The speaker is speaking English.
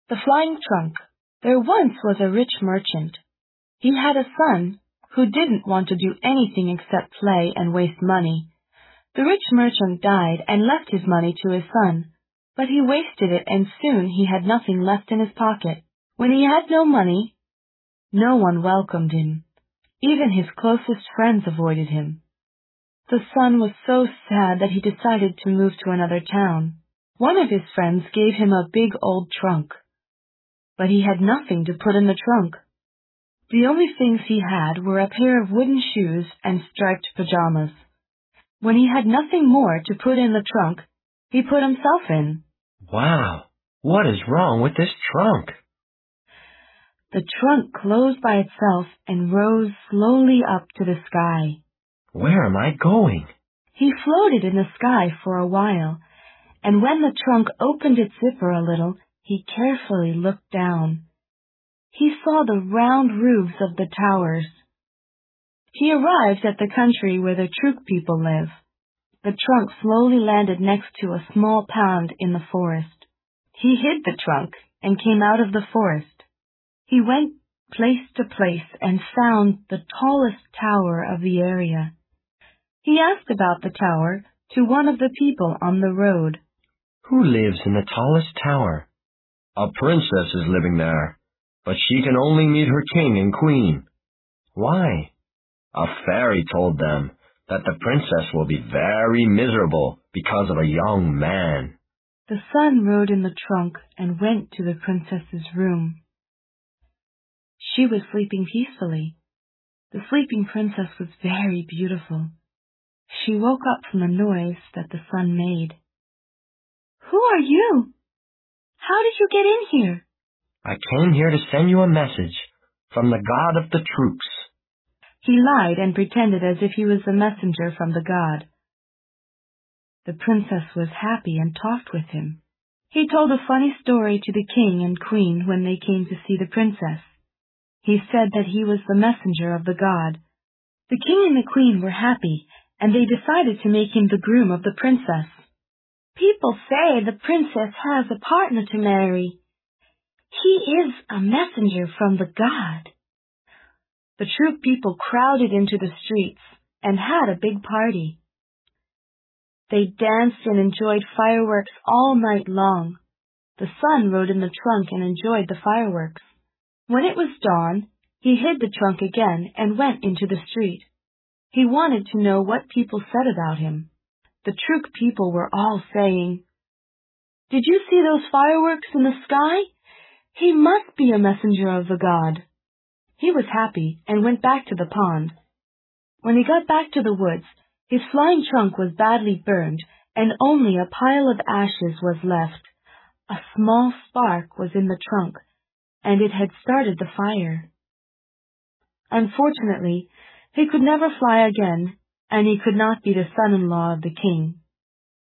The Flying Trunk. There once was a rich merchant. He had a son who didn't want to do anything except play and waste money. The rich merchant died and left his money to his son, but he wasted it and soon he had nothing left in his pocket. When he had no money, no one welcomed him. Even his closest friends avoided him. The son was so sad that he decided to move to another town. One of his friends gave him a big old trunk, but he had nothing to put in the trunk. The only things he had were a pair of wooden shoes and striped pajamas. When he had nothing more to put in the trunk, he put himself in. Wow! What is wrong with this trunk? The trunk closed by itself and rose slowly up to the sky. Where am I going? He floated in the sky for a while, and when the trunk opened its zipper a little, he carefully looked down. He saw the round roofs of the towers. He arrived at the country where the Truk people live. The trunk slowly landed next to a small pond in the forest. He hid the trunk and came out of the forest. He went place to place and found the tallest tower of the area. He asked about the tower to one of the people on the road. Who lives in the tallest tower? A princess is living there, but she can only meet her king and queen. Why? A fairy told them that the princess will be very miserable because of a young man. The son rode in the trunk and went to the princess's room. She was sleeping peacefully. The sleeping princess was very beautiful. She woke up from the noise that the son made. "Who are you? How did you get in here?" I came here to send you a message from the god of the Truks. He lied and pretended as if he was the messenger from the god. The princess was happy and talked with him. He told a funny story to the king and queen when they came to see the princess. He said that he was the messenger of the god. The king and the queen were happy, and they decided to make him the groom of the princess. "People say the princess has a partner to marry. He is a messenger from the god." The Truk people crowded into the streets and had a big party. They danced and enjoyed fireworks all night long. The son rode in the trunk and enjoyed the fireworks. When it was dawn, he hid the trunk again and went into the street. He wanted to know what people said about him. The Truk people were all saying, "Did you see those fireworks in the sky? He must be a messenger of the god." He was happy and went back to the pond. When he got back to the woods, his flying trunk was badly burned and only a pile of ashes was left. A small spark was in the trunk, and it had started the fire. Unfortunately, he could never fly again, and he could not be the son-in-law of the king.